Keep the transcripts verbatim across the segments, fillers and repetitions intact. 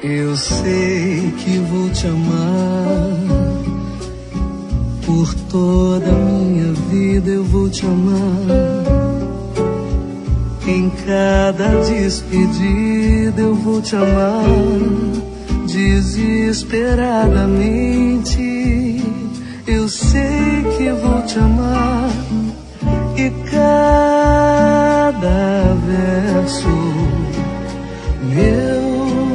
Eu sei que vou te amar por toda a minha vida, eu vou te amar. Em cada despedida eu vou te amar desesperadamente. Eu sei que vou te amar e cada verso meu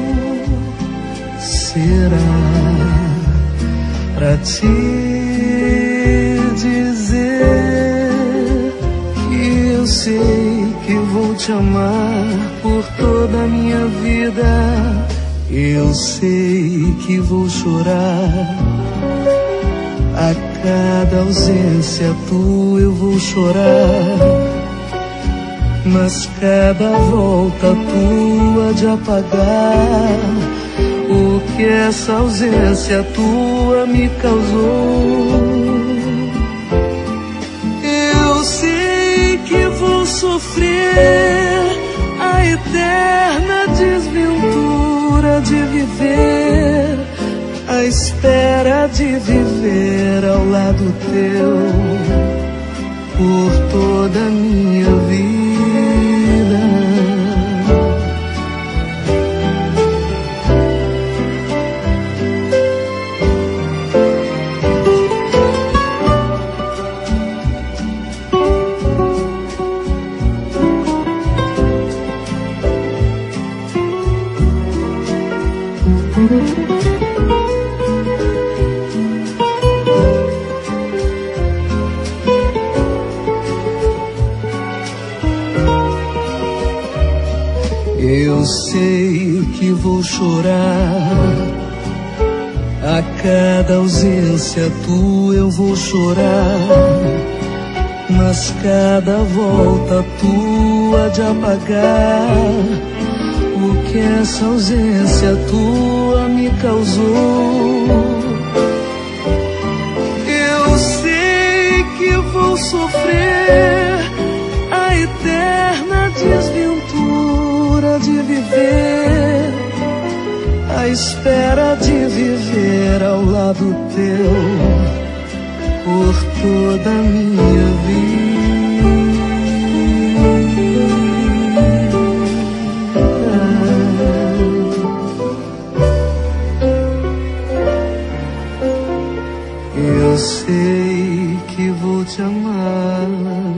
será pra te dizer que eu sei que vou te amar por toda a minha vida. Eu sei que vou chorar a cada ausência tua, eu vou chorar, mas cada volta tua de apagar o que essa ausência tua me causou. Eu sei que vou sofrer a eterna desventura de viver, a espera de viver ao lado teu por toda a minha vida. Eu sei que vou chorar a cada ausência tua, eu vou chorar, mas cada volta tua de apagar o que essa ausência tua me causou. Eu sei que vou sofrer a eterna desventura de viver, a espera de viver ao lado teu por toda a minha vida. Eu sei que vou te amar